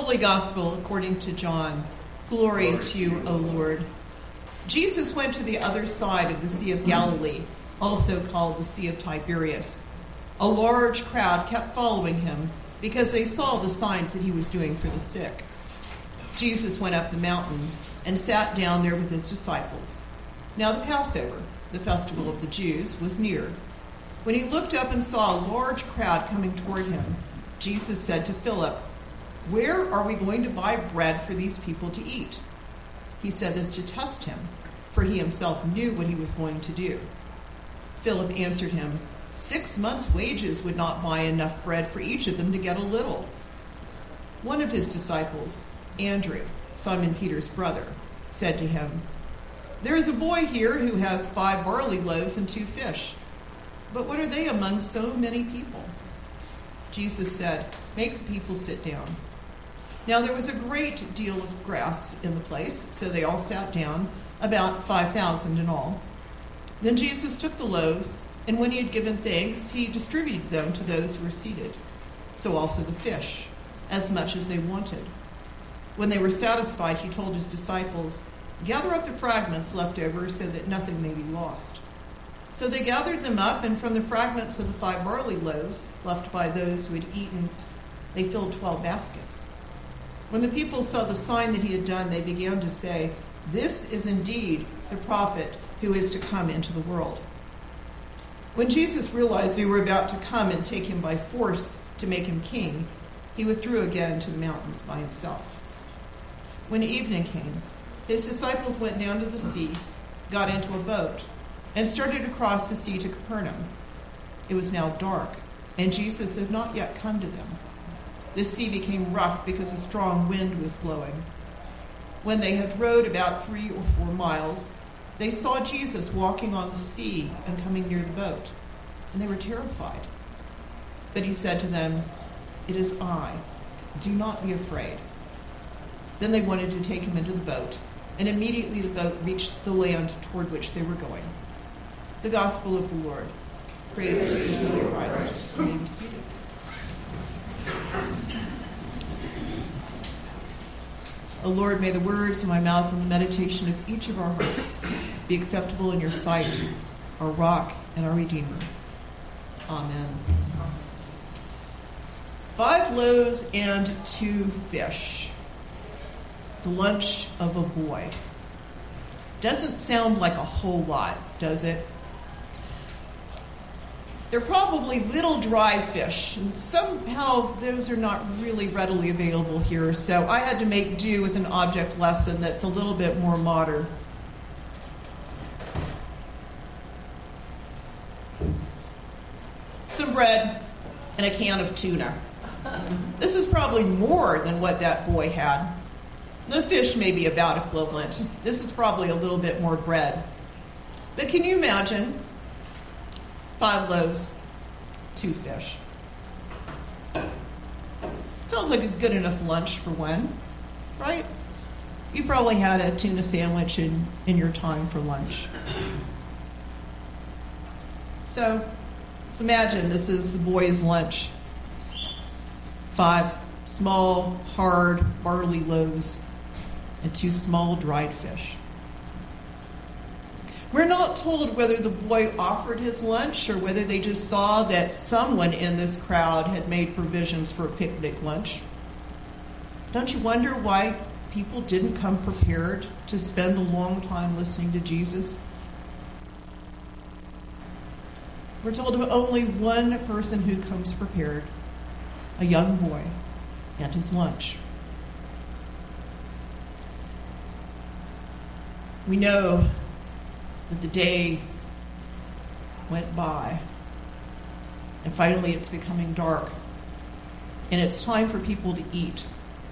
Holy Gospel according to John. Glory to you, O Lord. Jesus went to the other side of the Sea of Galilee, also called the Sea of Tiberias. A large crowd kept following him because they saw the signs that he was doing for the sick. Jesus went up the mountain and sat down there with his disciples. Now the Passover, the festival of the Jews, was near. When he looked up and saw a large crowd coming toward him, Jesus said to Philip, "Where are we going to buy bread for these people to eat?" He said this to test him, for he himself knew what he was going to do. Philip answered him, 6 months' wages would not buy enough bread for each of them to get a little. One of his disciples, Andrew, Simon Peter's brother, said to him, "There is a boy here who has 5 barley loaves and 2 fish. But what are they among so many people?" Jesus said, "Make the people sit down." Now there was a great deal of grass in the place, so they all sat down, about 5,000 in all. Then Jesus took the loaves, and when he had given thanks, he distributed them to those who were seated. So also the fish, as much as they wanted. When they were satisfied, he told his disciples, "Gather up the fragments left over so that nothing may be lost." So they gathered them up, and from the fragments of the 5 barley loaves left by those who had eaten, they filled 12 baskets. When the people saw the sign that he had done, they began to say, "This is indeed the prophet who is to come into the world." When Jesus realized they were about to come and take him by force to make him king, he withdrew again to the mountains by himself. When evening came, his disciples went down to the sea, got into a boat, and started across the sea to Capernaum. It was now dark, and Jesus had not yet come to them. The sea became rough because a strong wind was blowing. When they had rowed about 3 or 4 miles, they saw Jesus walking on the sea and coming near the boat, and they were terrified. But he said to them, "It is I. Do not be afraid." Then they wanted to take him into the boat, and immediately the boat reached the land toward which they were going. The Gospel of the Lord. Praise to you, Lord Christ. You may be seated. O Lord, may the words of my mouth and the meditation of each of our hearts be acceptable in your sight, our rock and our Redeemer. Amen. 5 loaves and 2 fish. The lunch of a boy. Doesn't sound like a whole lot, does it? They're probably little dry fish, and somehow those are not really readily available here, so I had to make do with an object lesson that's a little bit more modern. Some bread and a can of tuna. This is probably more than what that boy had. The fish may be about equivalent. This is probably a little bit more bread. But can you imagine 5 loaves, 2 fish? Sounds like a good enough lunch for one, right? You probably had a tuna sandwich in your time for lunch. So let's imagine this is the boy's lunch. 5 small, hard barley loaves and 2 small dried fish. We're not told whether the boy offered his lunch or whether they just saw that someone in this crowd had made provisions for a picnic lunch. Don't you wonder why people didn't come prepared to spend a long time listening to Jesus? We're told of only one person who comes prepared, a young boy and his lunch. We know that the day went by, and finally it's becoming dark, and it's time for people to eat.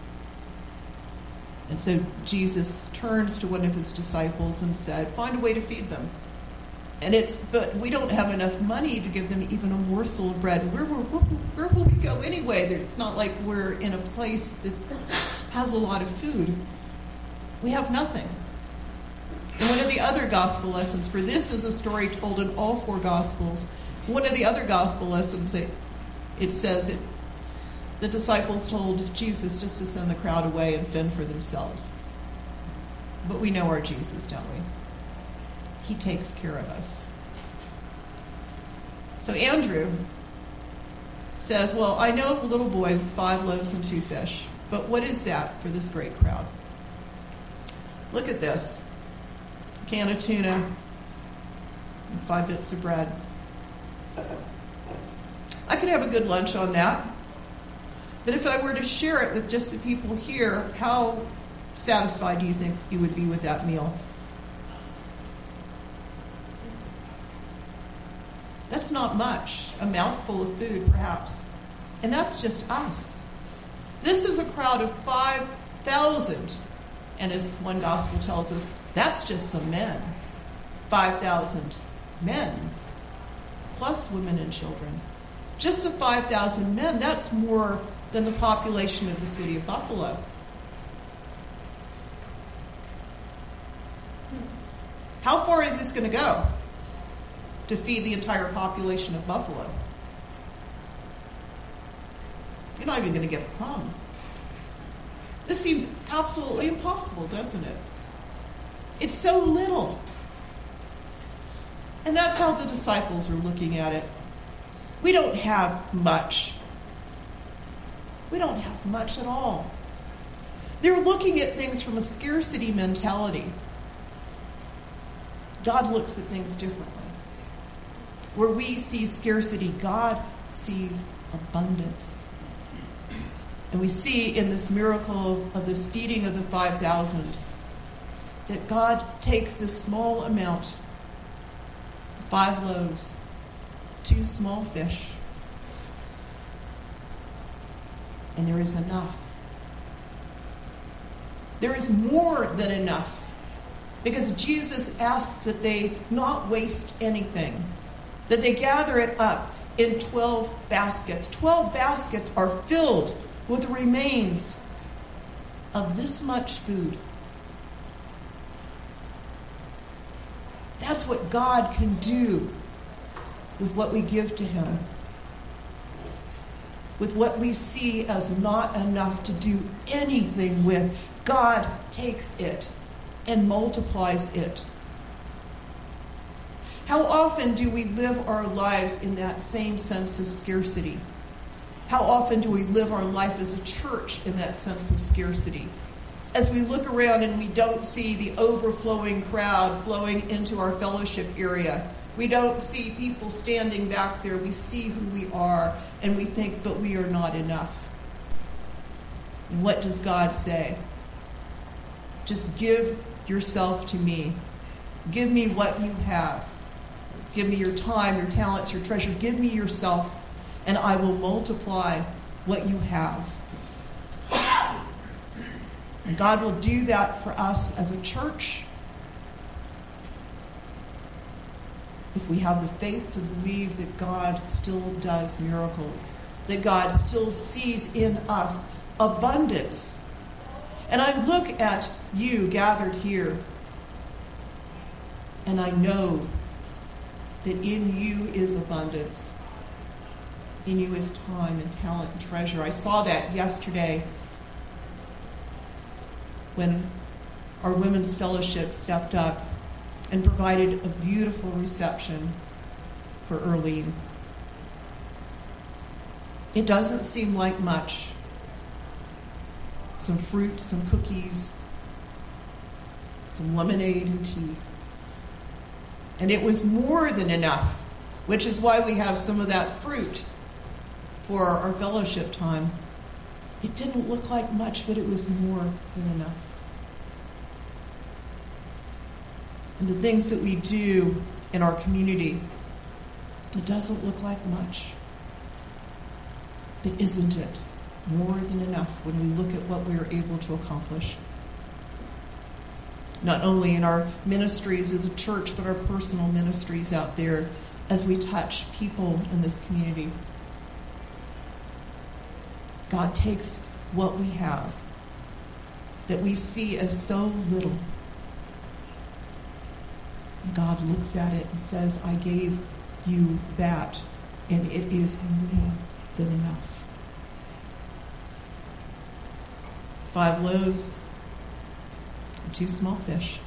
And so Jesus turns to one of his disciples and said, "Find a way to feed them." But we don't have enough money to give them even a morsel of bread. Where will we go anyway? It's not like we're in a place that has a lot of food. We have nothing. And one of the other gospel lessons, for this is a story told in all 4 gospels. One of the other gospel lessons, it says that the disciples told Jesus just to send the crowd away and fend for themselves. But we know our Jesus, don't we? He takes care of us. So Andrew says, well, I know of a little boy with 5 loaves and 2 fish, but what is that for this great crowd? Look at this. A can of tuna and 5 bits of bread. I could have a good lunch on that. But if I were to share it with just the people here, how satisfied do you think you would be with that meal? That's not much. A mouthful of food, perhaps. And that's just us. This is a crowd of 5,000. And as one gospel tells us, that's just some men. 5,000 men, plus women and children. Just the 5,000 men, that's more than the population of the city of Buffalo. How far is this going to go to feed the entire population of Buffalo? You're not even going to get a crumb. This seems absolutely impossible, doesn't it? It's so little. And that's how the disciples are looking at it. We don't have much. We don't have much at all. They're looking at things from a scarcity mentality. God looks at things differently. Where we see scarcity, God sees abundance. And we see in this miracle of this feeding of the 5,000 that God takes this small amount, 5 loaves, 2 small fish, and there is enough. There is more than enough. Because Jesus asked that they not waste anything, that they gather it up in 12 baskets. 12 baskets are filled with the remains of this much food. That's what God can do with what we give to him. With what we see as not enough to do anything with, God takes it and multiplies it. How often do we live our lives in that same sense of scarcity? How often do we live our life as a church in that sense of scarcity? As we look around and we don't see the overflowing crowd flowing into our fellowship area, we don't see people standing back there. We see who we are, and we think, but we are not enough. And what does God say? Just give yourself to me. Give me what you have. Give me your time, your talents, your treasure. Give me yourself, and I will multiply what you have. And God will do that for us as a church if we have the faith to believe that God still does miracles, that God still sees in us abundance. And I look at you gathered here, and I know that in you is abundance. In you is time and talent and treasure. I saw that yesterday when our women's fellowship stepped up and provided a beautiful reception for Earlene. It doesn't seem like much. Some fruit, some cookies, some lemonade and tea. And it was more than enough, which is why we have some of that fruit for our fellowship time. It didn't look like much, but it was more than enough. And the things that we do in our community, it doesn't look like much. But isn't it more than enough when we look at what we are able to accomplish? Not only in our ministries as a church, but our personal ministries out there as we touch people in this community. God takes what we have that we see as so little. And God looks at it and says, I gave you that, and it is more than enough. 5 loaves and 2 small fish.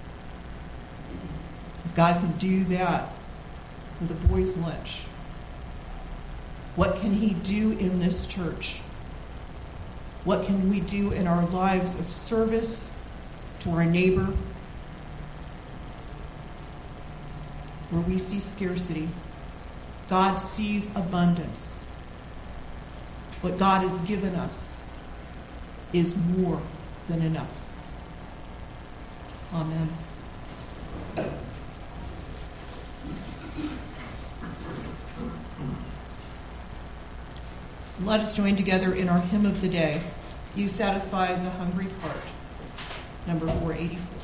If God can do that with a boy's lunch, what can he do in this church? What can we do in our lives of service to our neighbor, where we see scarcity? God sees abundance. What God has given us is more than enough. Amen. Let us join together in our hymn of the day, You Satisfy the Hungry Heart, number 484.